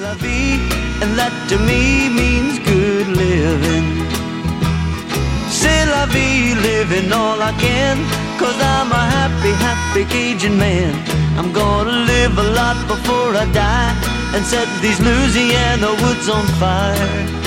la vie, and that to me means good living. C'est la vie, living all I can, 'cause I'm a happy, happy Cajun man. I'm gonna live a lot before I die and set these Louisiana woods on fire.